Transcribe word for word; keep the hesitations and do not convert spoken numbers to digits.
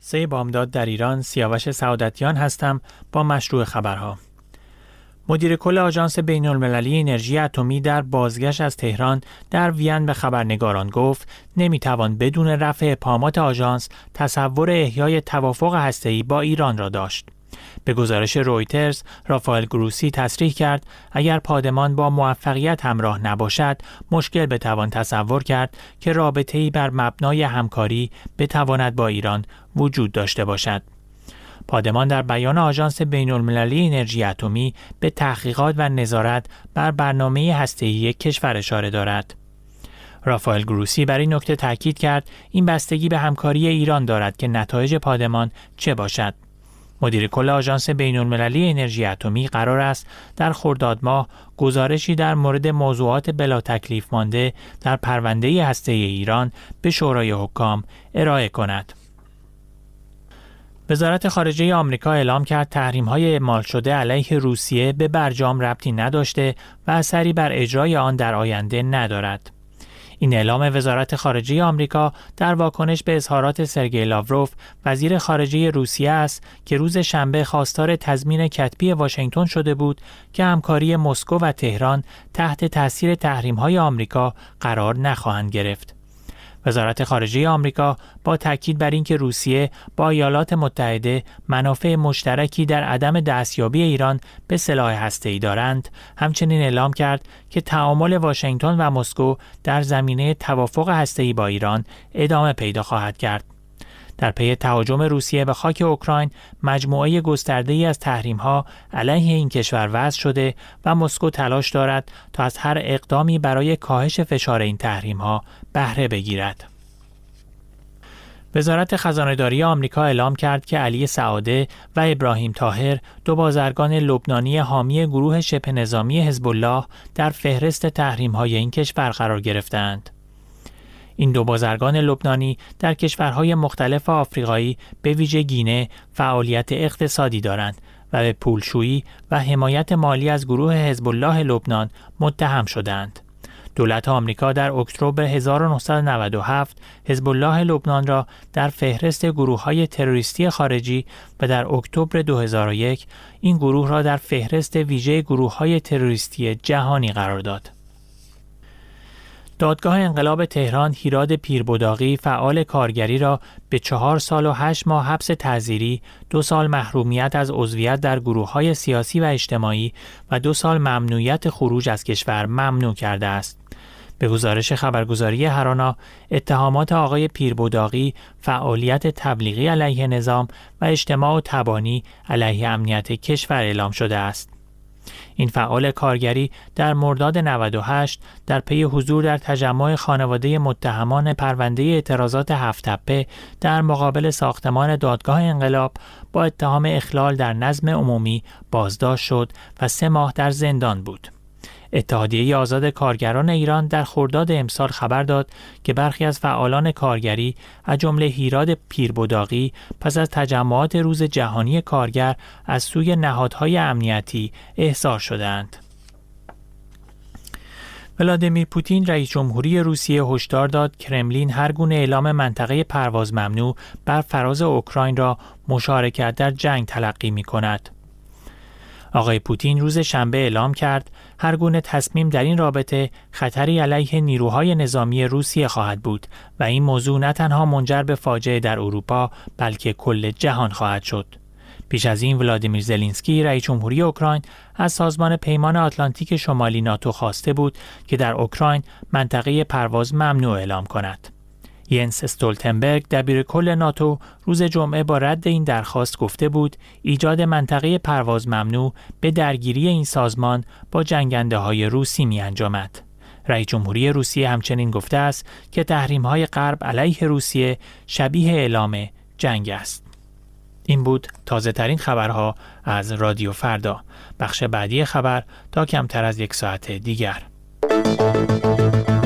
سه بامداد در ایران، سیاوش سعادتیان هستم با مشروع خبرها. مدیر کل آژانس بین‌المللی انرژی اتمی در بازگشت از تهران در وین به خبرنگاران گفت نمیتوان بدون رفع ابهامات آژانس تصور احیای توافق هسته‌ای با ایران را داشت. به گزارش رویترز، رافائل گروسی تصریح کرد اگر پادمان با موفقیت همراه نباشد، مشکل بتوان تصور کرد که رابطه‌ای بر مبنای همکاری بتواند با ایران وجود داشته باشد. پادمان در بیان آژانس بین‌المللی انرژی اتمی به تحقیقات و نظارت بر برنامه هسته‌ای کشور اشاره دارد. رافائل گروسی بر این نکته تاکید کرد این بستگی به همکاری ایران دارد که نتایج پادمان چه باشد. مدیر کل آژانس بین‌المللی انرژی اتمی قرار است در خرداد ماه گزارشی در مورد موضوعات بلا تکلیف مانده در پرونده هسته‌ای ایران به شورای حکام ارائه کند. وزارت خارجه آمریکا اعلام کرد تحریم‌های اعمال شده علیه روسیه به برجام ربطی نداشته و اثری بر اجرای آن در آینده ندارد. این اعلام وزارت خارجه آمریکا در واکنش به اظهارات سرگئی لاوروف، وزیر خارجه روسیه است که روز شنبه خواستار تضمین کتبی واشنگتن شده بود که همکاری مسکو و تهران تحت تاثیر تحریم‌های آمریکا قرار نخواهند گرفت. وزارت خارجه آمریکا با تاکید بر اینکه روسیه با ایالات متحده منافع مشترکی در عدم دستیابی ایران به سلاح هسته‌ای دارند، همچنین اعلام کرد که تعامل واشنگتن و مسکو در زمینه توافق هسته‌ای با ایران ادامه پیدا خواهد کرد. در پی تهاجم روسیه به خاک اوکراین، مجموعه گسترده‌ای از تحریم‌ها علیه این کشور وضع شده و مسکو تلاش دارد تا از هر اقدامی برای کاهش فشار این تحریم‌ها بهره بگیرد. وزارت خزانه‌داری آمریکا اعلام کرد که علی سعاده و ابراهیم طاهر، دو بازرگان لبنانی حامی گروه شبه نظامی حزب الله، در فهرست تحریم‌های این کشور قرار گرفتند. این دو بازرگان لبنانی در کشورهای مختلف آفریقایی به ویژه گینه فعالیت اقتصادی دارند و به پولشویی و حمایت مالی از گروه حزب الله لبنان متهم شدند. دولت آمریکا در اکتبر هزار و نهصد و نود و هفت حزب الله لبنان را در فهرست گروه‌های تروریستی خارجی و در اکتبر دو هزار و یک این گروه را در فهرست ویژه گروه‌های تروریستی جهانی قرار داد. دادگاه انقلاب تهران هیراد پیربداغی فعال کارگری را به چهار سال و هشت ماه حبس تعزیری، دو سال محرومیت از عضویت در گروه‌های سیاسی و اجتماعی و دو سال ممنوعیت خروج از کشور ممنوع کرده است. به گزارش خبرگزاری هرانا، اتهامات آقای پیربداغی فعالیت تبلیغی علیه نظام و اجتماع و تبانی علیه امنیت کشور اعلام شده است. این فعال کارگری در مرداد نود و هشت در پی حضور در تجمع خانواده متهمان پرونده اعتراضات هفت تپه در مقابل ساختمان دادگاه انقلاب با اتهام اخلال در نظم عمومی بازداشت شد و سه ماه در زندان بود. اتحادیه آزاد کارگران ایران در خرداد امسال خبر داد که برخی از فعالان کارگری از جمله هیراد پیربداغی پس از تجمعات روز جهانی کارگر از سوی نهادهای امنیتی احضار شدند. ولادیمیر پوتین رئیس جمهوری روسیه هشدار داد کرملین هر گونه اعلام منطقه پرواز ممنوع بر فراز اوکراین را مشارکت در جنگ تلقی می کند. آقای پوتین روز شنبه اعلام کرد هر گونه تصمیم در این رابطه خطری علیه نیروهای نظامی روسیه خواهد بود و این موضوع نه تنها منجر به فاجعه در اروپا بلکه کل جهان خواهد شد. پیش از این ولادیمیر زلنسکی رئیس جمهوری اوکراین از سازمان پیمان آتلانتیک شمالی ناتو خواسته بود که در اوکراین منطقه پرواز ممنوع اعلام کند. ینس استولتنبرگ دبیرکل ناتو روز جمعه با رد این درخواست گفته بود ایجاد منطقه پرواز ممنوع به درگیری این سازمان با جنگنده‌های روسی می انجامد. رئیس جمهوری روسیه همچنین گفته است که تحریم‌های غرب علیه روسیه شبیه اعلام جنگ است. این بود تازه ترین خبرها از رادیو فردا. بخش بعدی خبر تا کمتر از یک ساعت دیگر.